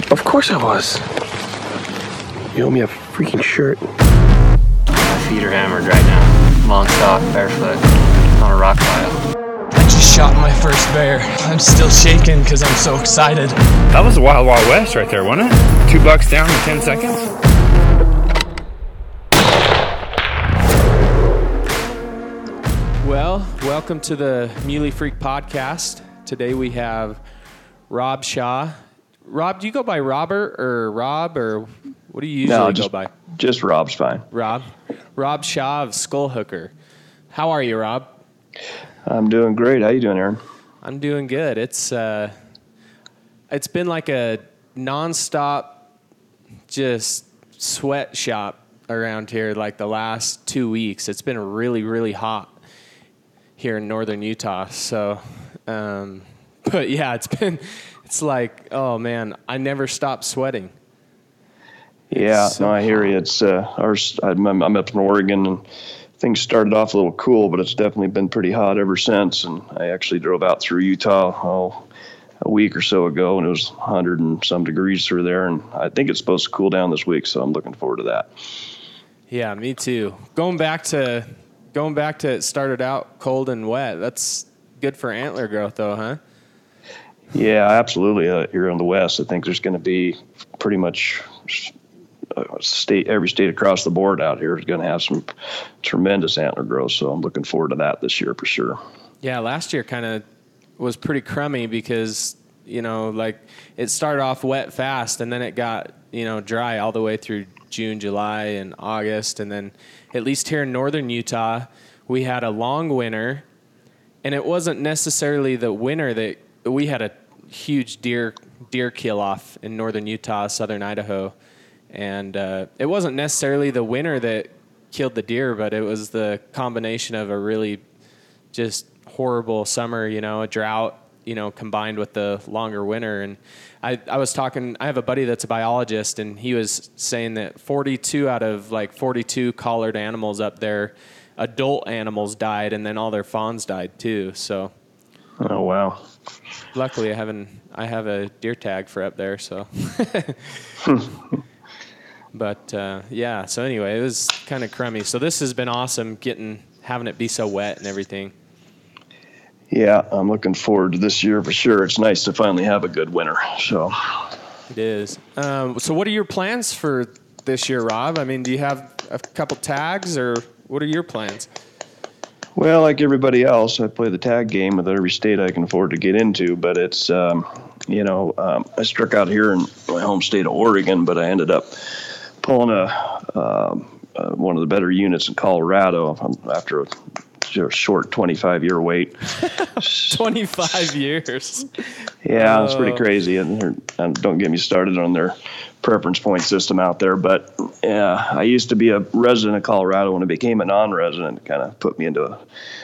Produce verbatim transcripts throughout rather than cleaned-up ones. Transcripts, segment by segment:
Of course I was. You owe me a freaking shirt. My feet are hammered right now. Long sock, barefoot, on a rock pile. I just shot my first bear. I'm still shaking because I'm so excited. That was the Wild Wild West right there, wasn't it? Two bucks down in ten seconds. Well, welcome to the Muley Freak Podcast. Today we have Rob Shaw. Rob, do you go by Robert or Rob, or what do you usually no, just, go by? Just Rob's fine. Rob. Rob Shaw of Skull Hooker. How are you, Rob? I'm doing great. How you doing, Aaron? I'm doing good. It's uh, it's been like a nonstop just sweatshop around here like the last two weeks. It's been really, really hot here in northern Utah. So, um, but yeah, it's been, it's like, oh man, I never stop sweating. Yeah, so no, I hear you. It's uh, ours. I'm, I'm up in Oregon, and things started off a little cool, but it's definitely been pretty hot ever since. And I actually drove out through Utah oh, a week or so ago, and it was one hundred and some degrees through there. And I think it's supposed to cool down this week, so I'm looking forward to that. Yeah, me too. Going back to going back to it started out cold and wet. That's good for antler growth, though, huh? Yeah, absolutely. Uh, here in the West, I think there's going to be pretty much state every state across the board out here is going to have some tremendous antler growth. So I'm looking forward to that this year for sure. Yeah, last year kind of was pretty crummy because, you know, like it started off wet fast and then it got, you know, dry all the way through June, July, and August. And then at least here in northern Utah, we had a long winter, and it wasn't necessarily the winter that we had a huge deer deer kill off in northern Utah, southern Idaho. And uh, it wasn't necessarily the winter that killed the deer, but it was the combination of a really just horrible summer, you know, a drought, you know, combined with the longer winter. And I, I was talking, I have a buddy that's a biologist, and he was saying that forty-two out of like forty-two collared animals up there, adult animals died, and then all their fawns died too. So, oh wow! Luckily, I haven't, I have a deer tag for up there, so. But uh, yeah, so anyway, it was kind of crummy. So this has been awesome, getting having it be so wet and everything. Yeah, I'm looking forward to this year for sure. It's nice to finally have a good winter. So it is. Um, so what are your plans for this year, Rob? I mean, do you have a couple tags, or what are your plans? Well, like everybody else, I play the tag game with every state I can afford to get into. But it's, um, you know, um, I struck out here in my home state of Oregon, but I ended up pulling a um, uh, one of the better units in Colorado after a short twenty-five year wait. twenty-five years. Yeah, it's pretty crazy. And, and don't get me started on their preference point system out there. But yeah, I used to be a resident of Colorado. When I became a non-resident, it kind of put me into a,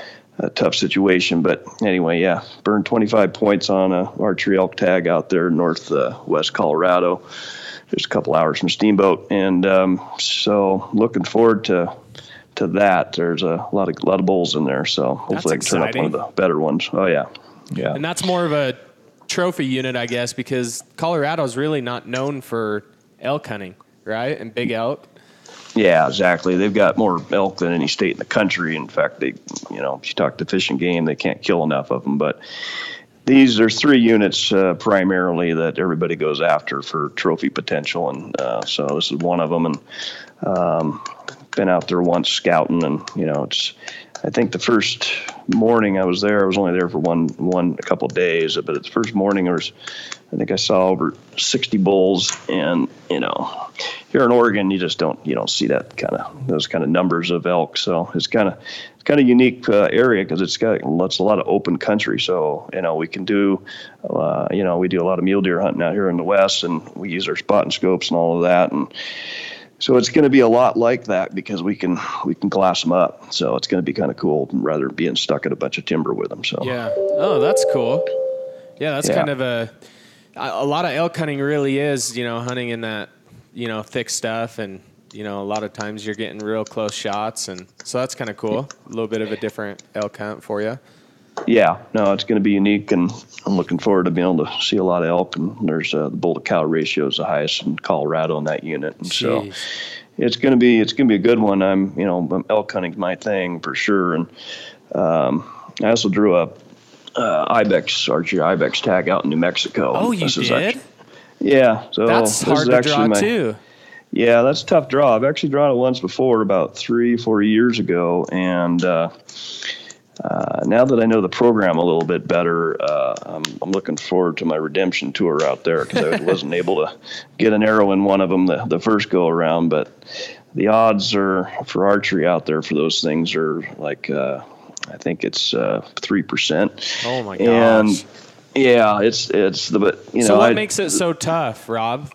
a tough situation. But anyway, yeah, burned twenty-five points on a archery elk tag out there north uh, west Colorado. Just a couple hours from Steamboat, and um, so looking forward to to that. There's a lot of a lot of bulls in there, so hopefully I can turn up one of the better ones. Oh yeah, yeah. And that's more of a trophy unit, I guess, because Colorado's really not known for elk hunting, right? And big elk. Yeah, exactly. They've got more elk than any state in the country. In fact, they, you know, if you talk to Fish and Game, they can't kill enough of them, but. These there's three units uh, primarily that everybody goes after for trophy potential, and uh, so this is one of them. And um, been out there once scouting, and you know, it's. I think the first morning I was there, I was only there for one one a couple of days, but the first morning there was, I think I saw over sixty bulls, and you know, here in Oregon you just don't you don't see that kind of those kind of numbers of elk, so it's kind of. Kind of unique uh, area because it's got lots a lot of open country. So you know we can do, uh, you know we do a lot of mule deer hunting out here in the West, and we use our spotting scopes and all of that. And so it's going to be a lot like that because we can we can glass them up. So it's going to be kind of cool rather than being stuck at a bunch of timber with them. So yeah, oh that's cool. Yeah, that's yeah. kind of a a lot of elk hunting really is you know hunting in that you know thick stuff and. You know, a lot of times you're getting real close shots, and so that's kind of cool. A little bit of a different elk hunt for you. Yeah, no, it's going to be unique, and I'm looking forward to being able to see a lot of elk. And there's uh, the bull to cow ratio is the highest in Colorado in that unit, and so Jeez. it's going to be it's going to be a good one. I'm you know elk hunting's my thing for sure, and um, I also drew a uh, ibex archery ibex tag out in New Mexico. Oh, you This is did? actually- yeah, so That's this hard is to actually draw my, too. Yeah, that's a tough draw. I've actually drawn it once before, about three, four years ago, and uh, uh, now that I know the program a little bit better, uh, I'm, I'm looking forward to my redemption tour out there because I wasn't able to get an arrow in one of them the, the first go around. But the odds are for archery out there for those things are like uh, I think it's uh, three percent. Oh my gosh. And yeah, it's it's the but you know so what I, makes it so tough, Rob?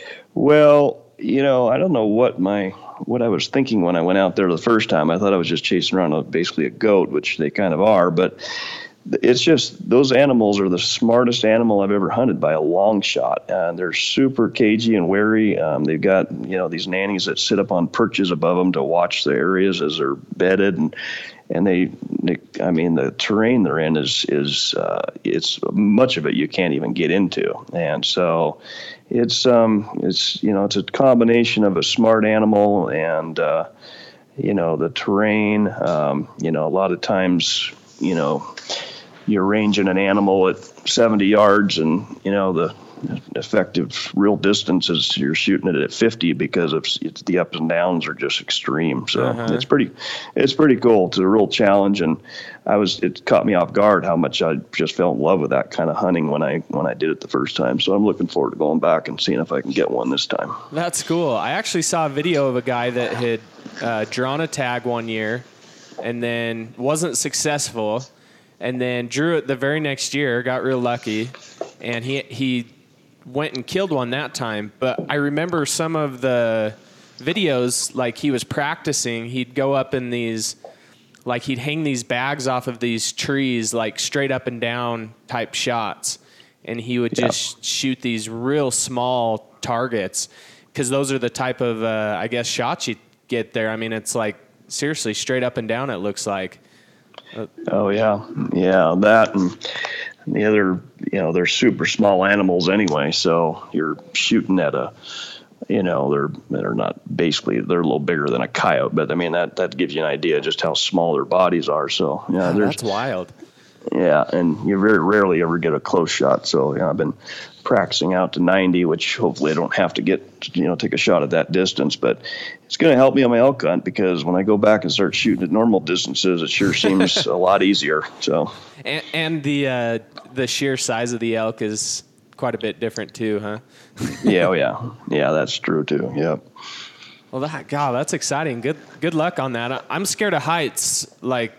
Well, you know, I don't know what my what I was thinking when I went out there the first time. I thought I was just chasing around a, basically a goat, which they kind of are, but it's just those animals are the smartest animal I've ever hunted by a long shot. And they're super cagey and wary. Um, they've got, you know, these nannies that sit up on perches above them to watch the areas as they're bedded, and and they, they I mean, the terrain they're in is is uh, it's much of it you can't even get into, and so. It's um it's you know it's a combination of a smart animal and uh, you know the terrain. Um, you know a lot of times you know you're ranging an animal at seventy yards, and you know the effective real distance is you're shooting it at fifty because of it's, the ups and downs are just extreme. So Uh-huh. it's pretty it's pretty cool. It's a real challenge, and I was it caught me off guard how much I just fell in love with that kind of hunting when I when I did it the first time. So I'm looking forward to going back and seeing if I can get one this time. That's cool. I actually saw a video of a guy that had uh, drawn a tag one year and then wasn't successful, and then drew it the very next year, got real lucky, and he he went and killed one that time. But I remember some of the videos, like he was practicing, he'd go up in these, like he'd hang these bags off of these trees, like straight up and down type shots. And he would just yeah. shoot these real small targets because those are the type of, uh, I guess, shots you get there. I mean, it's like seriously straight up and down, it looks like. Uh, oh, yeah. Yeah, that and the other, you know, they're super small animals anyway. So you're shooting at a, you know, they're they're not basically they're a little bigger than a coyote, but I mean that that gives you an idea just how small their bodies are. So yeah, oh, that's wild. Yeah, and you very rarely ever get a close shot. So yeah, I've been practicing out to ninety, which hopefully I don't have to get, you know, take a shot at that distance. But it's going to help me on my elk hunt because when I go back and start shooting at normal distances, it sure seems a lot easier. So and, and the uh, the sheer size of the elk is quite a bit different too, huh? yeah, oh yeah, yeah, that's true too. Yep. Well, that God, that's exciting. Good good luck on that. I'm scared of heights. Like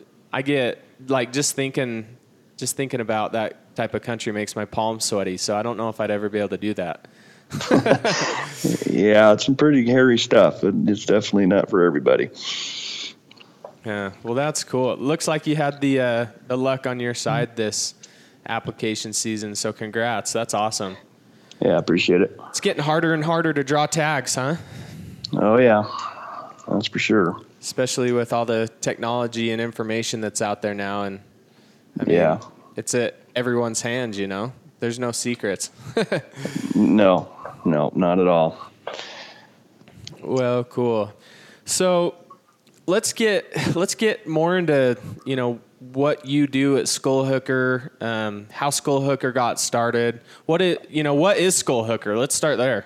I get like just thinking just thinking about that type of country makes my palms sweaty. So I don't know if I'd ever be able to do that. Yeah, it's some pretty hairy stuff. It's definitely not for everybody. Yeah, well, that's cool. It looks like you had the uh, the luck on your side this application season. So congrats. That's awesome. Yeah, I appreciate it. It's getting harder and harder to draw tags, huh? Oh yeah, that's for sure. Especially with all the technology and information that's out there now, and I mean, yeah, it's at everyone's hands. You know, there's no secrets. no, no, not at all. Well, cool. So let's get let's get more into you know what you do at Skull Hooker, um, how Skull Hooker got started. What it you know what is Skull Hooker? Let's start there.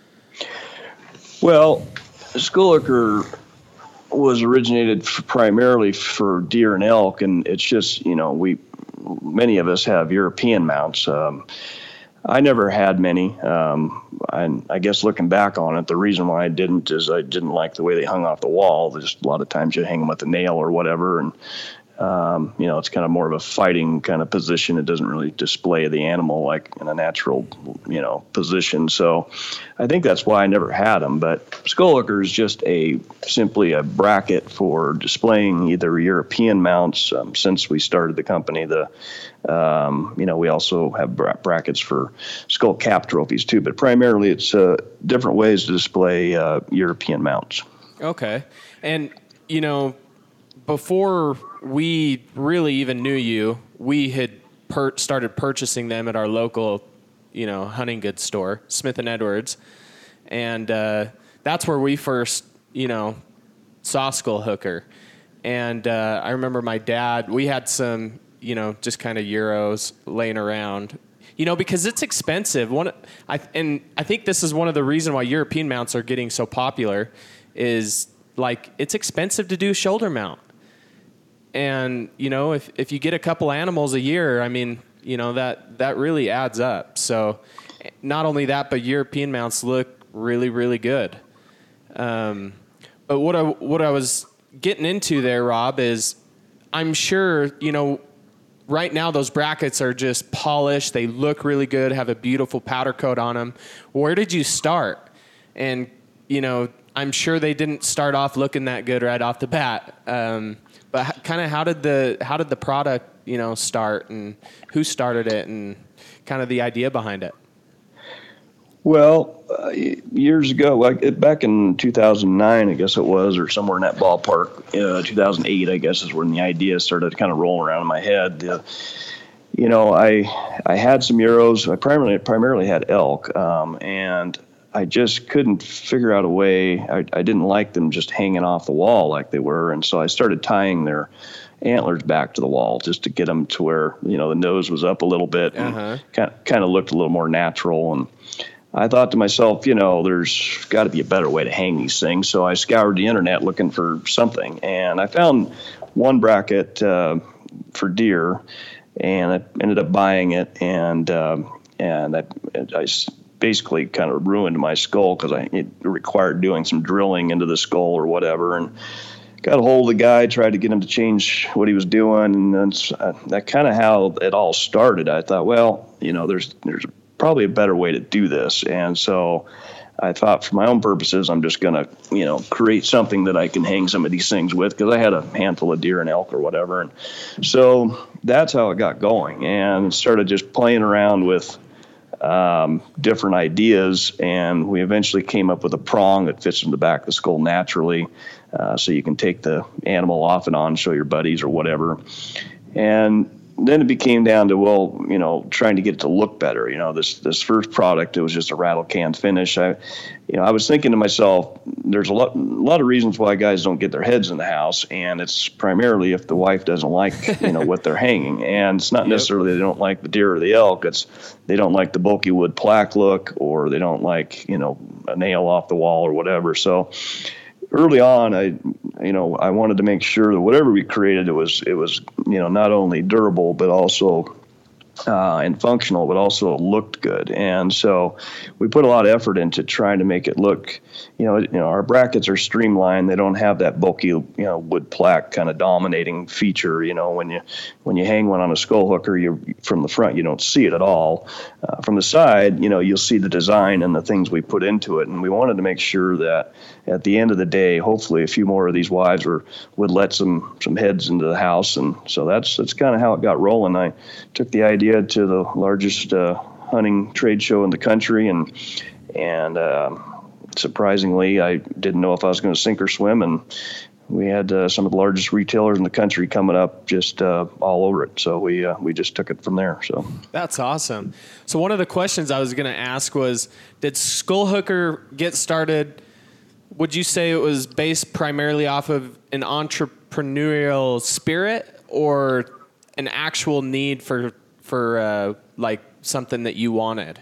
Well, Skull Hooker was originated f- primarily for deer and elk, and it's just you know we many of us have European mounts. Um, I never had many. Um, and I guess looking back on it, the reason why I didn't is I didn't like the way they hung off the wall. Just a lot of times you hang them with a nail or whatever, and um, you know it's kind of more of a fighting kind of position. It doesn't really display the animal like in a natural, you know, position. So I think that's why I never had them. But Skull Hooker is just a simply a bracket for displaying either European mounts. Um, since we started the company, the um, you know we also have bra- brackets for skull cap trophies too. But primarily, it's uh, different ways to display uh, European mounts. Okay, and you know. before we really even knew you, we had per- started purchasing them at our local, you know, hunting goods store, Smith and Edwards. And uh, that's where we first, you know, saw Skull Hooker. And uh, I remember my dad, we had some, you know, just kind of Euros laying around, you know, because it's expensive. One, I, and I think this is one of the reasons why European mounts are getting so popular is, like, it's expensive to do shoulder mount. And, you know, if, if you get a couple animals a year, I mean, you know, that, that really adds up. So not only that, but European mounts look really, really good. Um, but what I, what I was getting into there, Rob, is I'm sure, you know, right now those brackets are just polished. They look really good, have a beautiful powder coat on them. Where did you start? And, you know, I'm sure they didn't start off looking that good right off the bat. Um, but kind of how did the how did the product, you know, start, and who started it, and kind of the idea behind it? Well, uh, years ago, like back in two thousand nine, I guess it was, or somewhere in that ballpark, uh, two thousand eight, I guess, is when the idea started kind of rolling around in my head. Uh, you know, I I had some Euros. I primarily primarily had elk, um, and I just couldn't figure out a way. I, I didn't like them just hanging off the wall like they were, and so I started tying their antlers back to the wall just to get them to where, you know, the nose was up a little bit and uh-huh. kind of, kind of looked a little more natural. And I thought to myself, you know, there's got to be a better way to hang these things. So I scoured the internet looking for something, and I found one bracket uh, for deer, and I ended up buying it, and uh, and I, I basically kind of ruined my skull because I it required doing some drilling into the skull or whatever, and got a hold of the guy, tried to get him to change what he was doing, and that's uh, that kind of how it all started. I thought, well, you know, there's there's probably a better way to do this, and so I thought, for my own purposes, I'm just gonna, you know, create something that I can hang some of these things with, because I had a handful of deer and elk or whatever, and so that's how it got going, and started just playing around with um, different ideas, and we eventually came up with a prong that fits in the back of the skull naturally, uh, so you can take the animal off and on, show your buddies or whatever. And then it became down to, well, you know, trying to get it to look better. You know, this this first product, it was just a rattle can finish. I, you know, I was thinking to myself, there's a lot, a lot of reasons why guys don't get their heads in the house, and it's primarily if the wife doesn't like, you know, what they're hanging. And it's not yep. necessarily they don't like the deer or the elk. It's they don't like the bulky wood plaque look, or they don't like, you know, a nail off the wall or whatever. So early on, I, you know, I wanted to make sure that whatever we created, it was, it was, you know, not only durable, but also uh, and functional, but also looked good. And so we put a lot of effort into trying to make it look, you know, you know, our brackets are streamlined. They don't have that bulky, you know, wood plaque kind of dominating feature. You know, when you when you hang one on a skull hooker, you from the front, you don't see it at all. Uh, from the side, you know, you'll see the design and the things we put into it. And we wanted to make sure that at the end of the day, hopefully a few more of these wives were, would let some, some heads into the house. And so that's, that's kind of how it got rolling. I took the idea to the largest uh, hunting trade show in the country, and, and uh, surprisingly, I didn't know if I was going to sink or swim. And we had uh, some of the largest retailers in the country coming up just uh, all over it. So we uh, we just took it from there. So that's awesome. So one of the questions I was going to ask was, did Skull Hooker get started? Would you say it was based primarily off of an entrepreneurial spirit, or an actual need for for uh, like something that you wanted?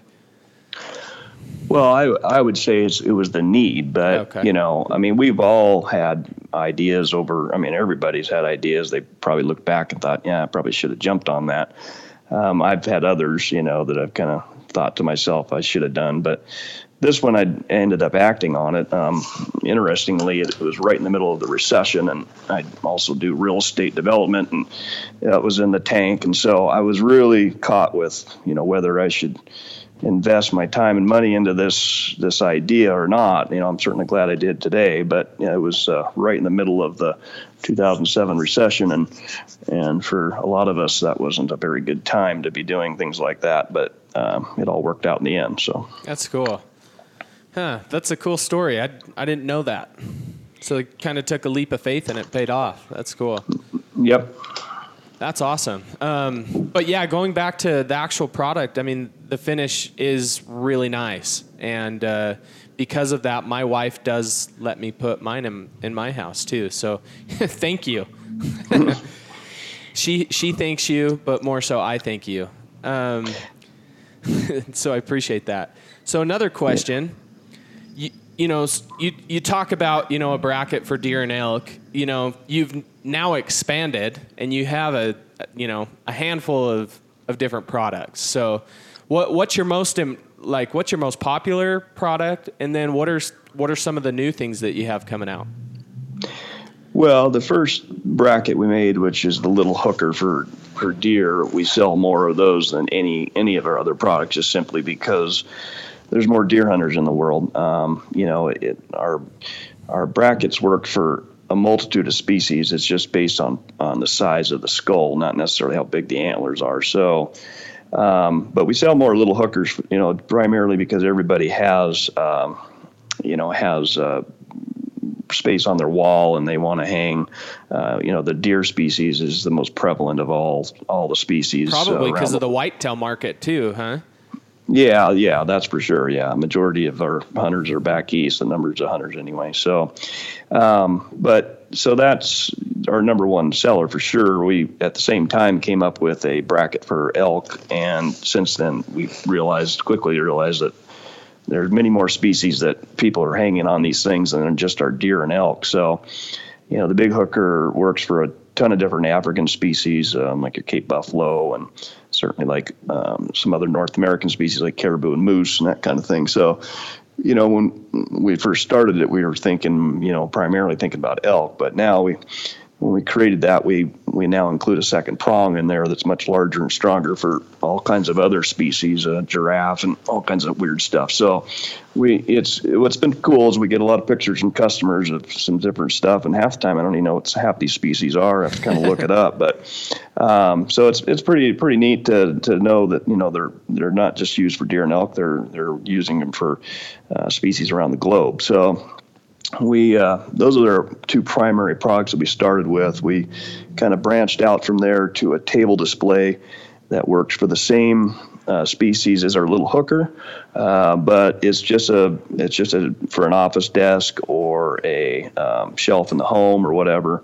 Well, I I would say it's, it was the need, but okay. you know, I mean, we've all had ideas over. I mean, everybody's had ideas. They probably looked back and thought, yeah, I probably should have jumped on that. Um, I've had others, you know, that I've kind of thought to myself I should have done, but this one I ended up acting on it. Um, interestingly, it was right in the middle of the recession, and I also do real estate development, and that was in the tank, and so I was really caught with, you know, whether I should invest my time and money into this this idea or not. You know, I'm certainly glad I did today, but you know, it was uh, right in the middle of the two thousand seven recession, and and for a lot of us, that wasn't a very good time to be doing things like that. But um, it all worked out in the end. So that's cool. Huh? That's a cool story. I I didn't know that. So they kind of took a leap of faith and it paid off. That's cool. Yep. That's awesome. Um, but yeah, going back to the actual product, I mean, the finish is really nice. And uh, because of that, my wife does let me put mine in, in my house too. So thank you. she she thanks you, but more so I thank you. Um, so I appreciate that. So another question. You, you know, you you talk about, you know, a bracket for deer and elk. You know, you've now expanded and you have a, you know, a handful of, of different products. So what what's your most like what's your most popular product, and then what are what are some of the new things that you have coming out? Well, the first bracket we made, which is the little hooker for, for deer, we sell more of those than any any of our other products, just simply because there's more deer hunters in the world. Um, you know, it, our our brackets work for a multitude of species. It's just based on, on the size of the skull, not necessarily how big the antlers are. So, um, but we sell more little hookers, you know, primarily because everybody has, um, you know, has uh, space on their wall and they want to hang. Uh, you know, the deer species is the most prevalent of all all the species. Probably because uh, of the whitetail market too, huh? Yeah, yeah, that's for sure. Yeah, majority of our hunters are back east, the numbers of hunters anyway. So, um, but so that's our number one seller for sure. We at the same time came up with a bracket for elk, and since then we realized quickly realized that there's many more species that people are hanging on these things than just our deer and elk. So, you know, the big hooker works for a ton of different African species, um, like your Cape Buffalo, and certainly like um, some other North American species like caribou and moose and that kind of thing. So, you know, when we first started it, we were thinking, you know, primarily thinking about elk, but now we, when we created that, we, we now include a second prong in there that's much larger and stronger for all kinds of other species, uh, giraffe and all kinds of weird stuff. So we, it's, what's been cool is we get a lot of pictures from customers of some different stuff, and half the time I don't even know what half these species are. I have to kind of look it up, but, um, so it's, it's pretty, pretty neat to, to know that, you know, they're, they're not just used for deer and elk, they're, they're using them for, uh, species around the globe. So, We uh, those are our two primary products that we started with. We kind of branched out from there to a table display that works for the same uh, species as our little hooker, uh, but it's just a it's just a for an office desk or a um, shelf in the home or whatever.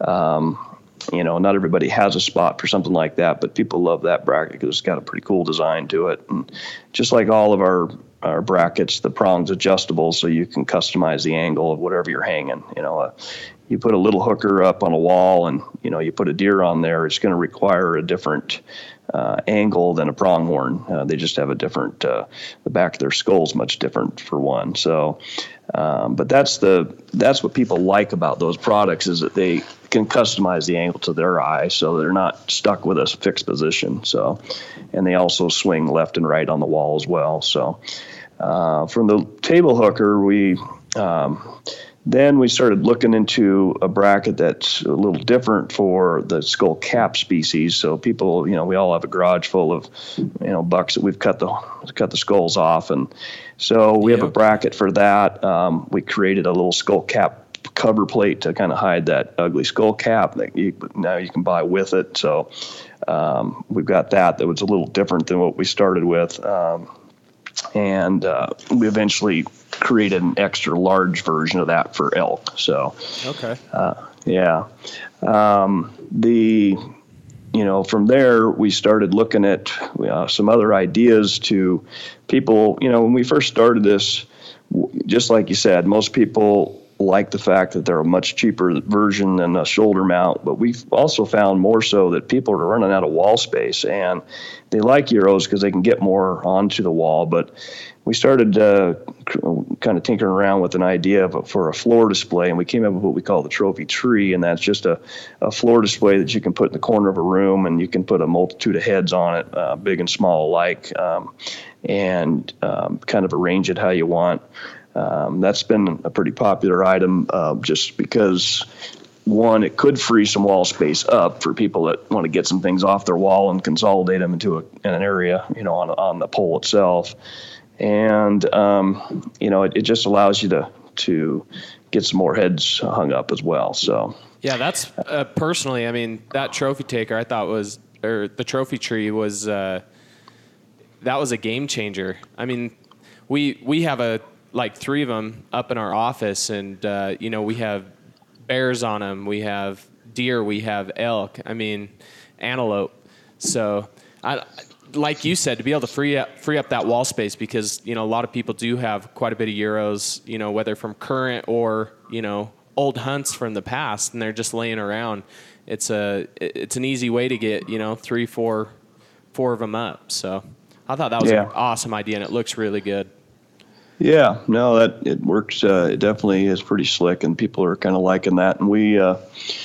Um, you know, not everybody has a spot for something like that, but people love that bracket because it's got a pretty cool design to it. And just like all of our our brackets, the prong's adjustable, so you can customize the angle of whatever you're hanging. You know, uh, you put a little hooker up on a wall and, you know, you put a deer on there, it's going to require a different uh, angle than a pronghorn. Uh, they just have a different, uh, the back of their skull's much different for one. So, um, but that's the, that's what people like about those products, is that they can customize the angle to their eye, so they're not stuck with a fixed position. So, and they also swing left and right on the wall as well. So, uh, from the table hooker, we, um, then we started looking into a bracket that's a little different for the skull cap species. So people, you know, we all have a garage full of, you know, bucks that we've cut the cut the skulls off, and so we yep. have a bracket for that. Um, we created a little skull cap cover plate to kind of hide that ugly skull cap that you, now you can buy with it. So um, we've got that. That was a little different than what we started with, um, and uh, we eventually created an extra large version of that for elk. So, okay. Uh, yeah. Um, the, you know, from there we started looking at uh, some other ideas to people. You know, when we first started this, just like you said, most people like the fact that they're a much cheaper version than a shoulder mount, but we've also found more so that people are running out of wall space, and they like Euros because they can get more onto the wall. But we started uh, kind of tinkering around with an idea of a, for a floor display, and we came up with what we call the trophy tree, and that's just a, a floor display that you can put in the corner of a room, and you can put a multitude of heads on it, uh, big and small alike, um, and um, kind of arrange it how you want. Um, that's been a pretty popular item, uh, just because, one, it could free some wall space up for people that want to get some things off their wall and consolidate them into a, in an area, you know, on on the pole itself. And, um, you know, it, it just allows you to, to get some more heads hung up as well. So yeah, that's uh, personally, I mean, that trophy taker I thought was, or the trophy tree was, uh, that was a game changer. I mean, we we have a like three of them up in our office, and uh, you know, we have bears on them, we have deer, we have elk. I mean, antelope. So, I, like you said, to be able to free up free up that wall space, because you know a lot of people do have quite a bit of euros, you know, whether from current or you know old hunts from the past, and they're just laying around. It's a it's an easy way to get you know three, four, four of them up. So I thought that was Yeah. an awesome idea, and it looks really good. Yeah, no, that it works. Uh, it definitely is pretty slick, and people are kind of liking that. And we uh,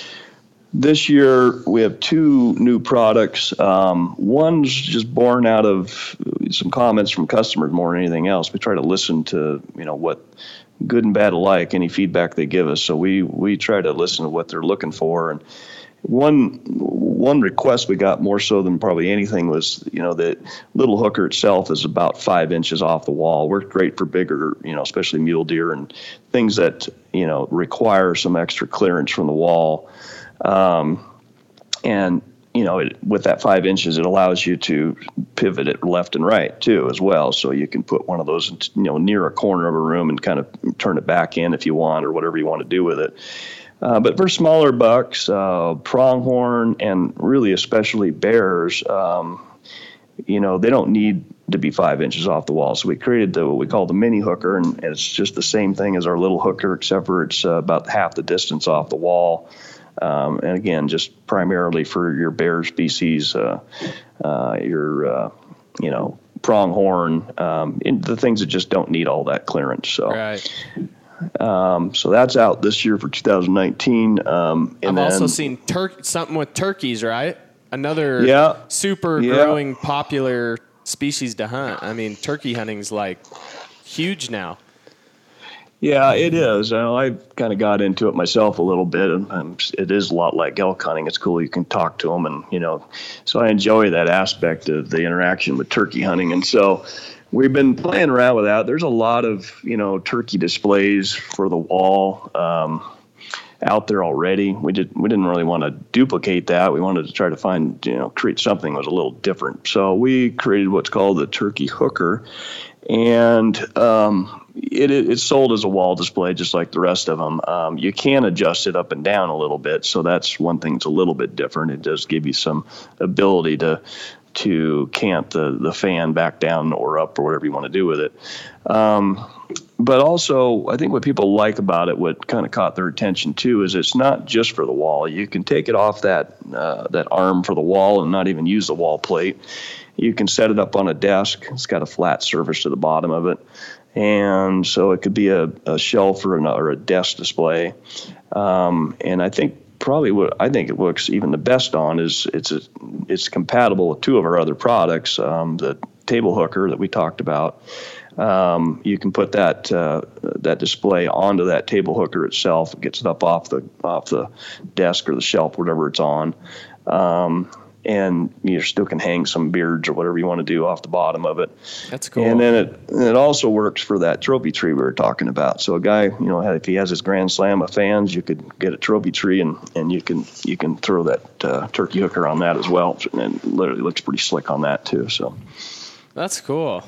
this year we have two new products. Um, one's just born out of some comments from customers more than anything else. We try to listen to you know what good and bad alike, any feedback they give us. So we we try to listen to what they're looking for. And One one request we got more so than probably anything was, you know, the little hooker itself is about five inches off the wall. Worked great for bigger, you know, especially mule deer and things that, you know, require some extra clearance from the wall. Um, and, you know, it, with that five inches, it allows you to pivot it left and right, too, as well. So you can put one of those, you know, near a corner of a room and kind of turn it back in if you want or whatever you want to do with it. Uh, but for smaller bucks, uh, pronghorn, and really especially bears, um, you know, they don't need to be five inches off the wall. So we created the, what we call the mini hooker, and, and it's just the same thing as our little hooker, except for it's uh, about half the distance off the wall. Um, and again, just primarily for your bear species, uh, uh, your, uh, you know, pronghorn, um, the things that just don't need all that clearance. So. Right. Um, so that's out this year for two thousand nineteen. Um, and I've then, also seen tur- something with turkeys, right? Another Yeah. super Yeah. growing popular species to hunt. I mean, turkey hunting's like huge now. Yeah, it is. Uh, I've kind of got into it myself a little bit, and um, it is a lot like elk hunting. It's cool. You can talk to them, and, you know, so I enjoy that aspect of the interaction with turkey hunting. And so we've been playing around with that. There's a lot of, you know, turkey displays for the wall um, out there already. We did we didn't really want to duplicate that. We wanted to try to find, you know, create something that was a little different. So we created what's called the turkey hooker, and um, it it's sold as a wall display just like the rest of them. Um, you can adjust it up and down a little bit, so that's one thing that's a little bit different. It does give you some ability to to cant the, the fan back down or up or whatever you want to do with it. Um, but also, I think what people like about it, what kind of caught their attention too, is it's not just for the wall. You can take it off that uh, that arm for the wall and not even use the wall plate. You can set it up on a desk. It's got a flat surface to the bottom of it. And so it could be a, a shelf or, an, or a desk display. Um, and I think probably what I think it looks even the best on is it's a, it's compatible with two of our other products. Um, the table hooker that we talked about. Um, you can put that uh, that display onto that table hooker itself. It gets it up off the off the desk or the shelf, whatever it's on. Um, and you still can hang some beards or whatever you want to do off the bottom of it. That's cool. And then it it also works for that trophy tree we were talking about. So a guy, you know, if he has his Grand Slam of fans, you could get a trophy tree and, and you can you can throw that uh, turkey hooker on that as well. And it literally looks pretty slick on that too. So That's cool.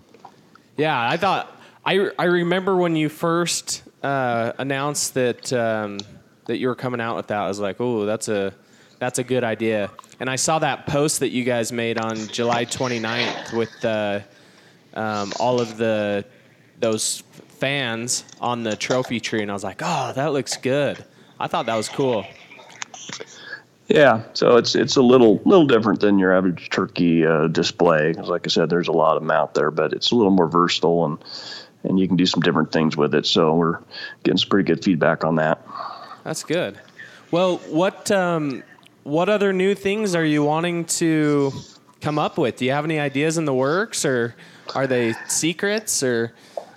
Yeah, I thought I I remember when you first uh, announced that um, that you were coming out with that. I was like, oh, that's a that's a good idea. And I saw that post that you guys made on July twenty-ninth with uh, um, all of the those fans on the trophy tree, and I was like, oh, that looks good. I thought that was cool. yeah, so it's it's a little little different than your average turkey uh, display. 'Cause like I said, there's a lot of them out there, but it's a little more versatile and and you can do some different things with it. So we're getting some pretty good feedback on that. That's good. Well, what um, what other new things are you wanting to come up with? Do you have any ideas in the works, or are they secrets? Or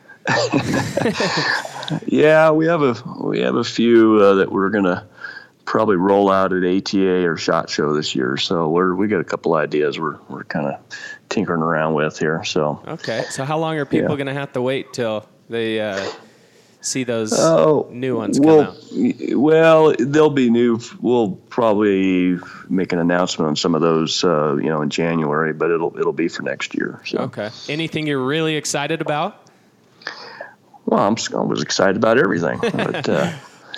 yeah, we have a we have a few uh, that we're gonna probably roll out at A T A or SHOT Show this year. So we're we got a couple ideas we're we're kind of tinkering around with here. So okay, so how long are people Yeah. going to have to wait till they uh, see those Oh, new ones come we'll, out? Well, they'll be new. We'll probably make an announcement on some of those, uh, you know, in January, but it'll it'll be for next year. So. Okay. Anything you're really excited about? Well, I'm I was excited about everything, but uh,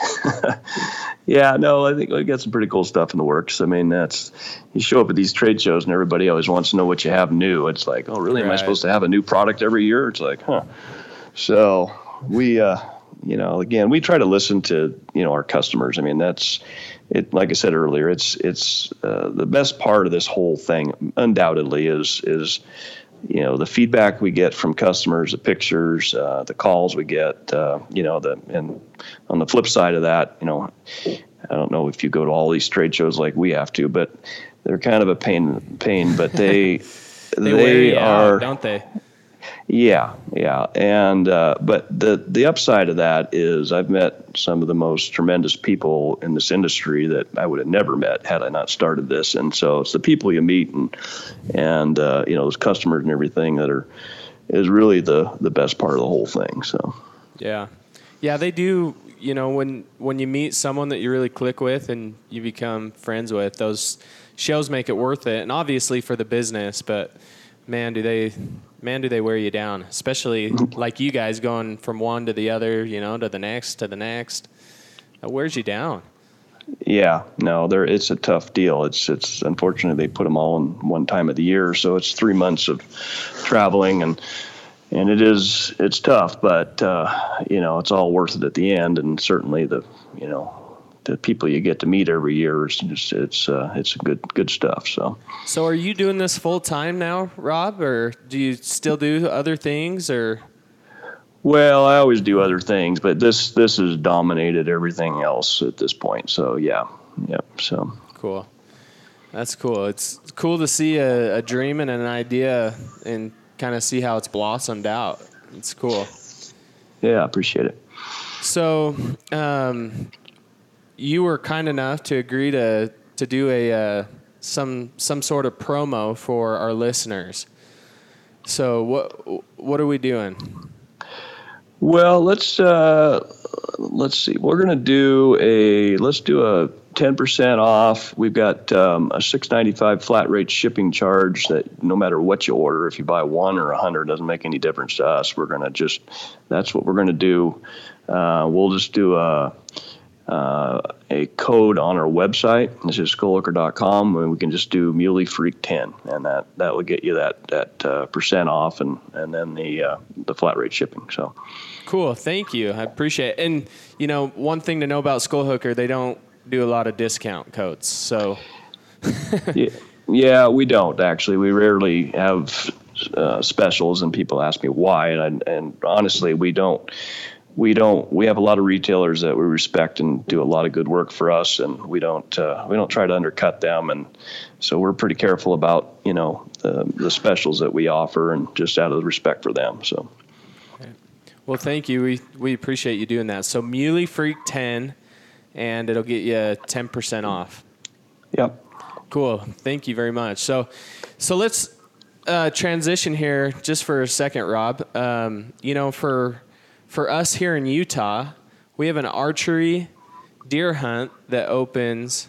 yeah, no, I think we got some pretty cool stuff in the works. I mean, that's you show up at these trade shows and everybody always wants to know what you have new. It's like, oh, really? Am I Right. supposed to have a new product every year? It's like, huh. So we, uh, you know, again, we try to listen to you know our customers. I mean, that's it. Like I said earlier, it's it's uh, the best part of this whole thing. Undoubtedly, is is. You know, the feedback we get from customers, the pictures, uh, the calls we get, uh, you know, the, and on the flip side of that, you know, I don't know if you go to all these trade shows like we have to, but they're kind of a pain, pain, but they, They, they, wear you are, out, don't they? yeah, yeah. And, uh, but the, the upside of that is I've met some of the most tremendous people in this industry that I would have never met had I not started this. And so it's the people you meet and, and, uh, you know, those customers and everything that are, is really the, the best part of the whole thing. So, Yeah. Yeah, they do. You know, when, when you meet someone that you really click with and you become friends with, those shows make it worth it. And obviously for the business, but man, do they, man, do they wear you down, especially like you guys going from one to the other, you know, to the next, to the next. That wears you down. yeah, no, there, it's a tough deal. It's, it's unfortunate they put them all in one time of the year. So it's three months of traveling and, and it is, it's tough, but, uh, you know, it's all worth it at the end. And certainly the, you know, the people you get to meet every year is just, it's, uh, it's good, good stuff. So, So are you doing this full time now, Rob, or do you still do other things or? well, I always do other things, but this, this has dominated everything else at this point. So yeah, yeah. So Cool. That's cool. It's cool to see a, a dream and an idea and kind of see how it's blossomed out. It's cool. yeah, I appreciate it. So, um, you were kind enough to agree to to do a uh, some some sort of promo for our listeners. So, what what are we doing? Well, let's uh, let's see. We're gonna do a let's do a ten percent off. We've got um, a six ninety-five flat rate shipping charge that no matter what you order, if you buy one or a hundred, doesn't make any difference to us. We're gonna just that's what we're gonna do. Uh, we'll just do a uh, a code on our website. This is skull hooker dot com, and we can just do Muley Freak ten, and that that will get you that that uh, percent off, and and then the uh, the flat rate shipping. So. Cool. Thank you. I appreciate it. And, you know, one thing to know about Skull Hooker, they don't do a lot of discount codes. So, yeah, yeah, we don't actually. We rarely have uh, specials, and people ask me why. And I, and honestly, we don't. We don't. We have a lot of retailers that we respect and do a lot of good work for us, and we don't. Uh, we don't try to undercut them, and so we're pretty careful about you know the, the specials that we offer, and just out of respect for them. So. well, thank you. We we appreciate you doing that. So, Muley Freak ten, and it'll get you ten percent off. Yep. Cool. Thank you very much. So, so let's uh, transition here just for a second, Rob. Um, you know, for for us here in Utah, we have an archery deer hunt that opens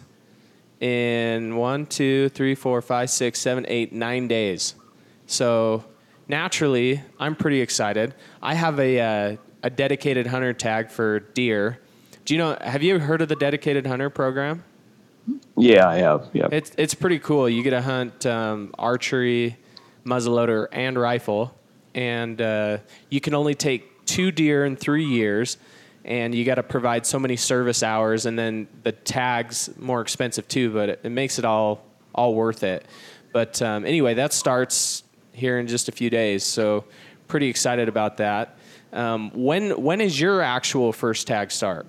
in one, two, three, four, five, six, seven, eight, nine days. So naturally, I'm pretty excited. I have a uh, a dedicated hunter tag for deer. Do you know? Have you ever heard of the dedicated hunter program? Yeah, I have. Yeah. It's it's pretty cool. You get to hunt um, archery, muzzleloader, and rifle, and uh, you can only take two deer in three years, and you got to provide so many service hours, and then the tag's more expensive too, but it, it makes it all all worth it. But um, anyway, that starts here in just a few days, so pretty excited about that. Um, when when is your actual first tag start?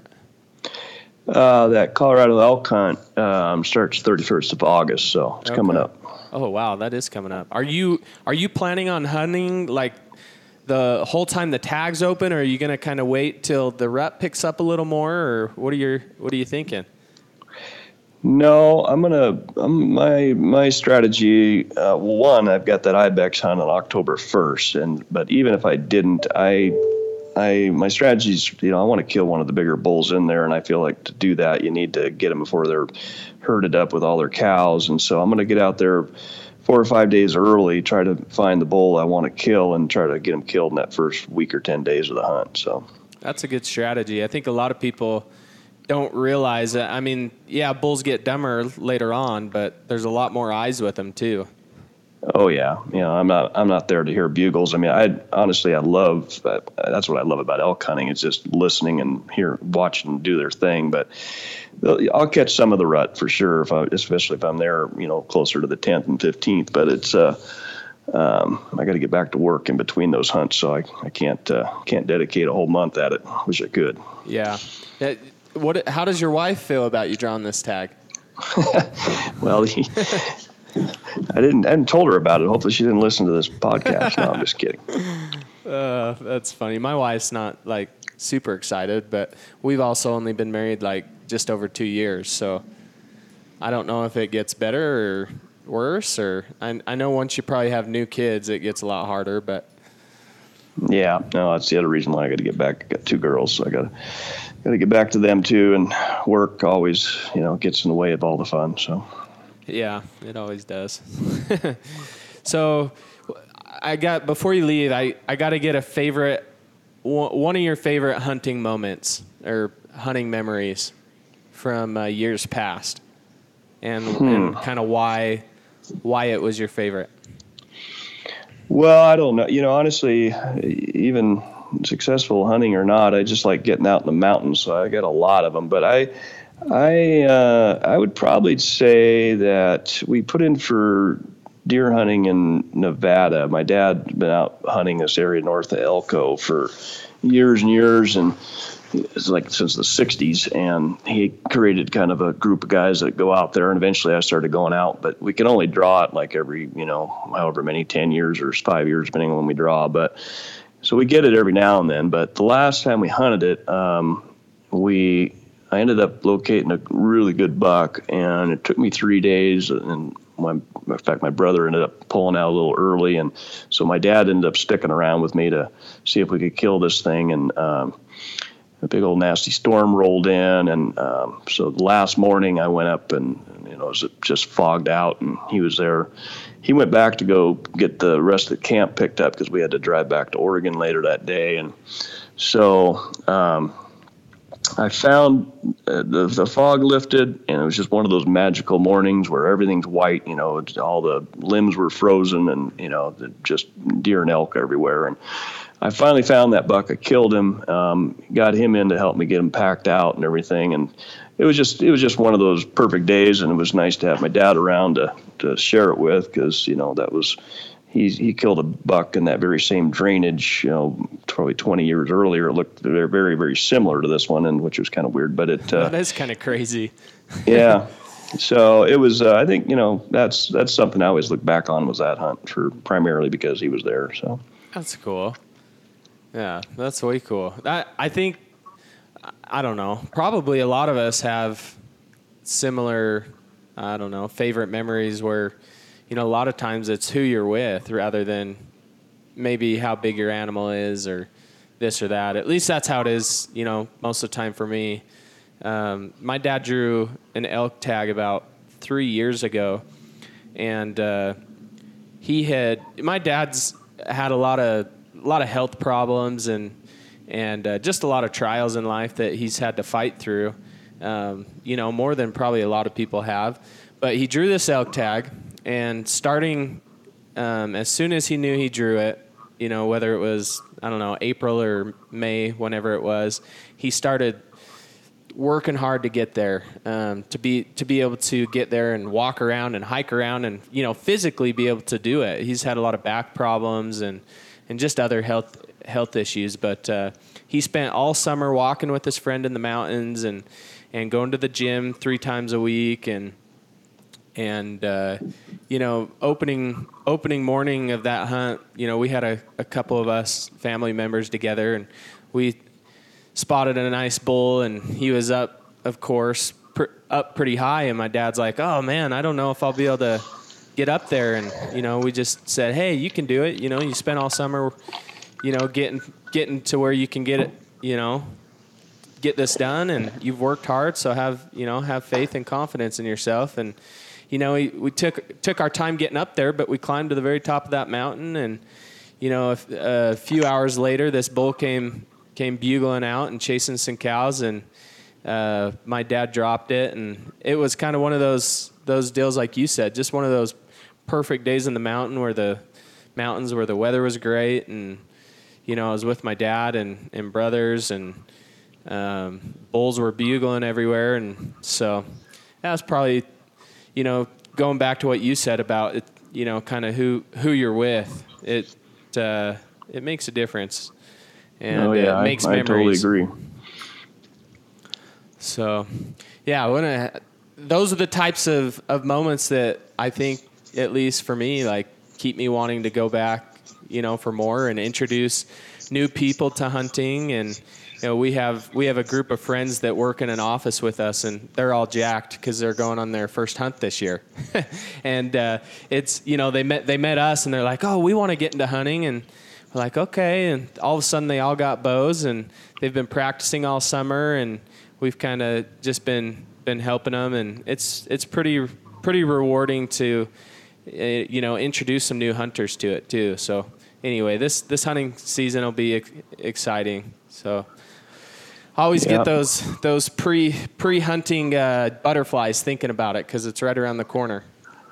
Uh, that Colorado elk hunt um, starts thirty-first of August, so it's Okay. coming up. Oh wow, that is coming up. Are you are you planning on hunting like the whole time the tag's open, or are you gonna kind of wait till the rut picks up a little more, or what are your what are you thinking? No, I'm gonna. I'm, my my strategy. Uh, well, one, I've got that ibex hunt on October first, and but even if I didn't, I I my strategy is, you know, I want to kill one of the bigger bulls in there, and I feel like to do that, you need to get them before they're herded up with all their cows. And so I'm going to get out there four or five days early, try to find the bull I want to kill, and try to get him killed in that first week or ten days of the hunt. So that's a good strategy. I think a lot of people don't realize that. I mean, yeah, bulls get dumber later on, but there's a lot more eyes with them too. Oh yeah, you know, I'm not I'm not there to hear bugles. I mean, I honestly I love that's what I love about elk hunting. It's just listening and hear, watching them do their thing. But I'll catch some of the rut for sure, if I, especially if I'm there, you know, closer to the tenth and fifteenth. But it's uh, um, I got to get back to work in between those hunts, so I I can't uh, can't dedicate a whole month at it. Wish I could. Yeah. What? How does your wife feel about you drawing this tag? Well, he, I didn't I hadn't told her about it. Hopefully, she didn't listen to this podcast. No, I'm just kidding. Uh, that's funny. My wife's not like super excited, but we've also only been married like just over two years, so I don't know if it gets better or worse. Or I, I know once you probably have new kids, it gets a lot harder. But yeah, no, that's the other reason why I got to get back. I got two girls, so I got to. Got to get back to them too, and work always, you know, gets in the way of all the fun. So, yeah, it always does. So, I got before you leave, I, I got to get a favorite, one of your favorite hunting moments or hunting memories from uh, years past, and, hmm. and kind of why why it was your favorite. Well, I don't know. You know, honestly, even successful hunting or not, I just like getting out in the mountains, so I got a lot of them. But I, I, uh, I would probably say that we put in for deer hunting in Nevada. My dad's been out hunting this area north of Elko for years and years, and it's like since the sixties. And he created kind of a group of guys that go out there, and eventually I started going out. But we can only draw it like every, you know, however many, ten years or five years, depending on when we draw. But so we get it every now and then, but the last time we hunted it, um, we I ended up locating a really good buck, and it took me three days. And my, in fact, my brother ended up pulling out a little early, and so my dad ended up sticking around with me to see if we could kill this thing. And um, a big old nasty storm rolled in, and um, so the last morning I went up, and, and you know it was just fogged out, and he was there. He went back to go get the rest of the camp picked up because we had to drive back to Oregon later that day. And so um, I found uh, the, the fog lifted, and it was just one of those magical mornings where everything's white. You know, it's, all the limbs were frozen, and, you know, the, just deer and elk everywhere. And I finally found that buck. I killed him, um, got him in to help me get him packed out and everything. And it was just it was just one of those perfect days, and it was nice to have my dad around to, to share it with, because, you know, that was he he killed a buck in that very same drainage, you know, probably twenty years earlier. It looked very very very similar to this one, and which was kind of weird, but it uh, that is kind of crazy. Yeah. So it was. Uh, I think, you know, that's that's something I always look back on, was that hunt, for primarily because he was there. So that's cool. Yeah, that's way cool. I I think. I don't know. Probably a lot of us have similar, I don't know, favorite memories where, you know, a lot of times it's who you're with rather than maybe how big your animal is or this or that. At least that's how it is, you know, most of the time for me. Um, my dad drew an elk tag about three years ago, and uh, he had, my dad's had a lot of, a lot of health problems and, and uh, just a lot of trials in life that he's had to fight through, um, you know, more than probably a lot of people have. But he drew this elk tag, and starting um, as soon as he knew he drew it, you know, whether it was, I don't know, April or May, whenever it was, he started working hard to get there, um, to be to be able to get there and walk around and hike around and, you know, physically be able to do it. He's had a lot of back problems and, and just other health health issues, but uh, he spent all summer walking with his friend in the mountains and, and going to the gym three times a week. And, and uh, you know, opening opening morning of that hunt, you know, we had a, a couple of us family members together, and we spotted a nice bull, and he was up, of course, pr- up pretty high. And my dad's like, oh, man, I don't know if I'll be able to get up there. And, you know, we just said, hey, you can do it. You know, you spent all summer you know, getting getting to where you can get it, you know, get this done, and you've worked hard, so have, you know, have faith and confidence in yourself. And, you know, we, we took took our time getting up there, but we climbed to the very top of that mountain, and, you know, a, a few hours later, this bull came came bugling out and chasing some cows, and uh, my dad dropped it, and it was kind of one of those those deals, like you said, just one of those perfect days in the mountain where the mountains where the weather was great, and, you know, I was with my dad and, and brothers, and um, bulls were bugling everywhere, and so that was probably, you know, going back to what you said about it, you know, kind of who who you're with. It uh, it makes a difference, and oh, yeah, it makes I, memories. I totally agree. So, yeah, I wanna, those are the types of, of moments that I think, at least for me, like keep me wanting to go back, you know, for more and introduce new people to hunting. And, you know, we have we have a group of friends that work in an office with us, and they're all jacked because they're going on their first hunt this year. And uh, it's, you know, they met they met us, and they're like, oh, we want to get into hunting. And we're like, okay. And all of a sudden they all got bows, and they've been practicing all summer, and we've kind of just been been helping them. And it's it's pretty pretty rewarding to, uh, you know, introduce some new hunters to it too. So anyway, this this hunting season will be ex- exciting. So I always Yeah. get those those pre pre hunting uh, butterflies thinking about it, because it's right around the corner.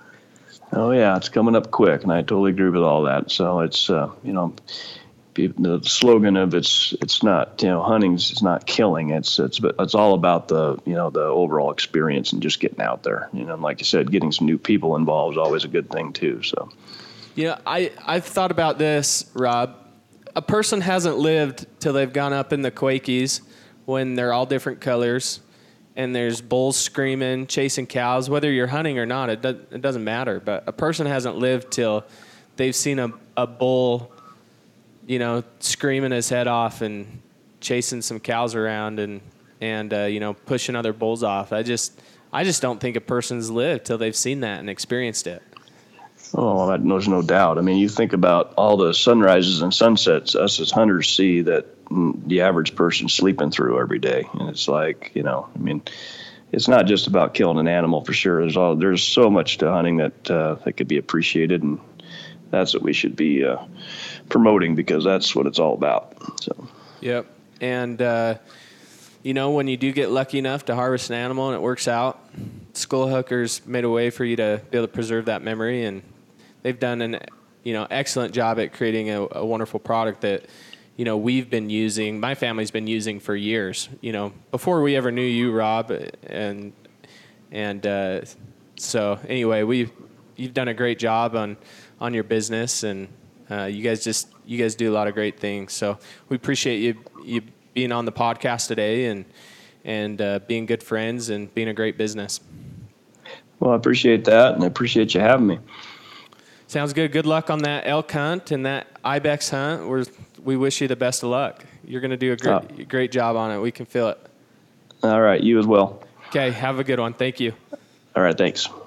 Oh yeah, it's coming up quick, and I totally agree with all that. So it's uh, you know, pe- the slogan of it's it's not, you know, hunting's it's not killing. It's it's but it's all about the, you know, the overall experience and just getting out there. You know, and like you said, getting some new people involved is always a good thing too. So You know, I I've thought about this, Rob. A person hasn't lived till they've gone up in the Quakies when they're all different colors, and there's bulls screaming, chasing cows. Whether you're hunting or not, it, do, it doesn't matter. But a person hasn't lived till they've seen a, a bull, you know, screaming his head off and chasing some cows around, and and uh, you know, pushing other bulls off. I just I just don't think a person's lived till they've seen that and experienced it. oh, that, there's no doubt. I mean, you think about all the sunrises and sunsets us as hunters see that mm, the average person's sleeping through every day, and it's like, you know, I mean, it's not just about killing an animal for sure. There's all there's so much to hunting that uh, that could be appreciated, and that's what we should be uh, promoting, because that's what it's all about. So. Yep. And, uh, you know, when you do get lucky enough to harvest an animal and it works out, Skull Hookers made a way for you to be able to preserve that memory. And they've done an, you know, excellent job at creating a, a wonderful product that, you know, we've been using, my family's been using for years, you know, before we ever knew you, Rob. And, and uh, so anyway, we you've done a great job on, on your business, and uh, you guys just, you guys do a lot of great things. So we appreciate you, you being on the podcast today, and, and uh, being good friends and being a great business. Well, I appreciate that, and I appreciate you having me. Sounds good. Good luck on that elk hunt and that ibex hunt. We're, we wish you the best of luck. You're going to do a great, Oh. great job on it. We can feel it. All right, you as well. Okay. Have a good one. Thank you. All right, thanks.